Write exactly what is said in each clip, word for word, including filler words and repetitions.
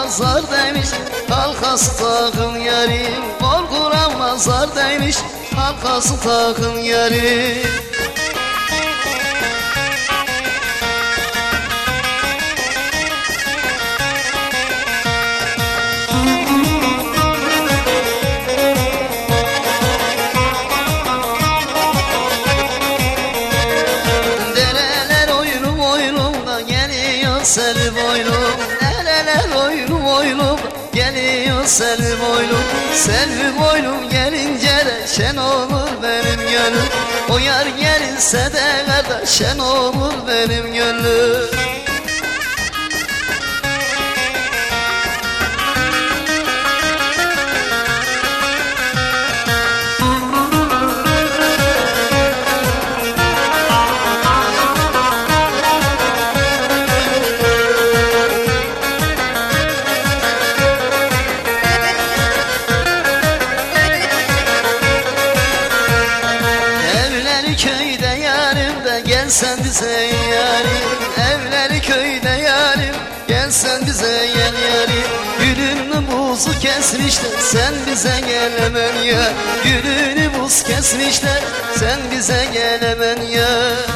nazar demiş, halkası takın yarim. Korkuram nazar demiş, halkası takın yarim. Sel boylum, nereler oylum oylum, geliyor sel boylum. Sel boylum gelince de şen olur benim gönlüm. O yar gelirse de kardeş şen olur benim gönlüm. Köyde yarim de gelsen bize yarim. Evleri köyde yarim, gelsen bize gel yarim. Gülünü buzu kesmişler, sen bize gel hemen ya. Gülünü buz kesmişler, sen bize gel hemen ya.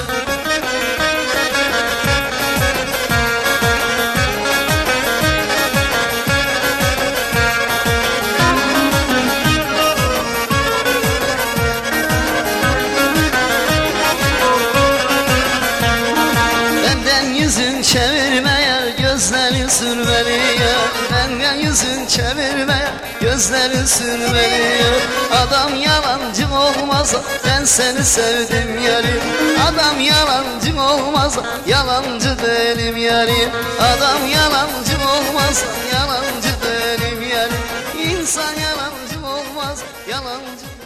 Yüzün çevirme ya, gözlerin sürmeli ya. Benden yüzün çevirme ya, gözlerin sürmeli ya. Adam yalancı olmaz, ben seni sevdim yarim. Adam yalancı olmaz, yalancı değilim yarim. Adam yalancı olmaz, yalancı değilim yarim. İnsan yalancı olmaz, yalancı